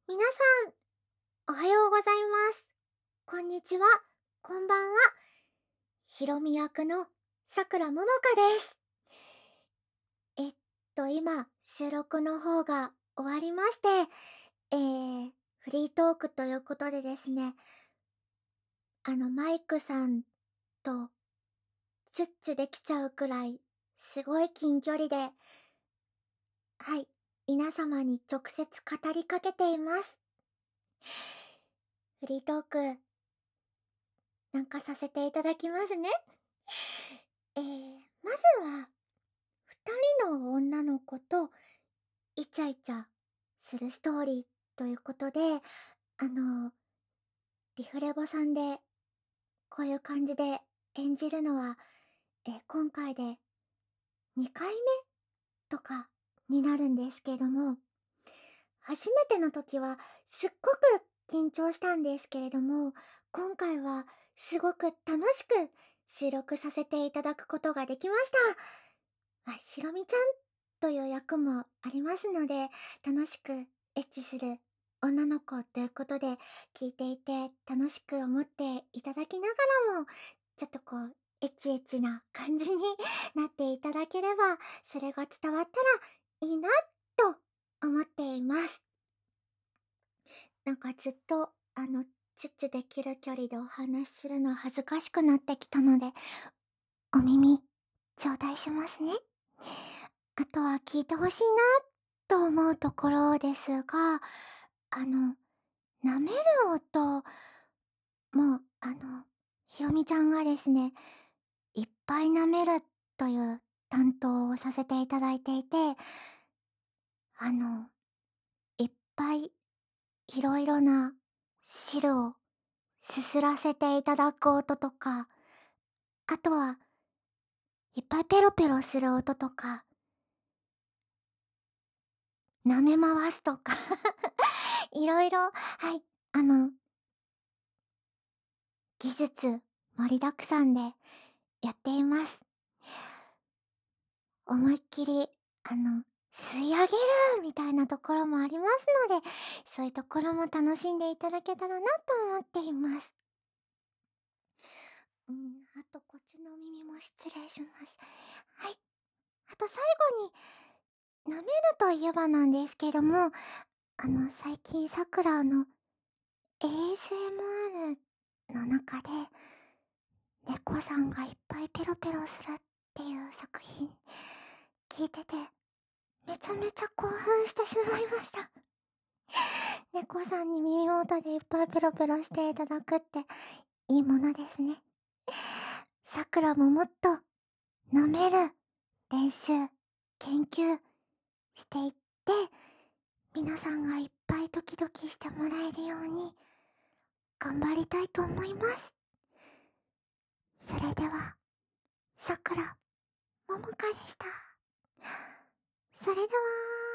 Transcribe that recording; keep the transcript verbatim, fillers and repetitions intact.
皆さん、おはようございます。こんにちは、こんばんは。ひろみ役のさくらももかです。えっと、今、収録の方が終わりまして、えー、フリートークということでですね、あの、マイクさんとチュッチュできちゃうくらい、すごい近距離で、はい、皆様に直接語りかけています。フリートーク、なんかさせていただきますね。えー、まずは、二人の女の子とイチャイチャするストーリーということで、あの、リフレボさんでこういう感じで演じるのは、えー今回でにかいめとかになるんですけども、初めての時はすっごく緊張したんですけれども、今回はすごく楽しく収録させていただくことができました。あ、ひろみちゃんという役もありますので、楽しくエッチする女の子ということで聞いていて楽しく思っていただきながらも、ちょっとこう、エッチエッチな感じになっていただければ、それが伝わったらいいなと思っています。なんかずっと、あの、チュッチュできる距離でお話しするの恥ずかしくなってきたので、お耳、頂戴しますね。あとは聞いてほしいなと思うところですが、あの、舐める音も、あの、ひろみちゃんがですね、いっぱい舐めるという担当をさせていただいていて、あの、いっぱいいろいろな汁をすすらせていただく音とか、あとはいっぱいペロペロする音とか、舐め回すとかいろいろ、はい、あの、技術盛りだくさんでやっています。思いっきり、あの、吸い上げるみたいなところもありますので、そういうところも楽しんでいただけたらなと思っています。うん、あとこっちのお耳も失礼します。はい。あと最後に、舐めるといえばなんですけども、あの、最近さくらの エーエスエムアール の中で、猫さんがいっぱいペロペロするっていう作品、聞いてて、めちゃめちゃ興奮してしまいました。猫さんに耳元でいっぱいペロペロしていただくっていいものですね。さくらももっと飲める練習、研究していって、皆さんがいっぱいドキドキしてもらえるように頑張りたいと思います。それでは、さくら、ももかでした。それでは。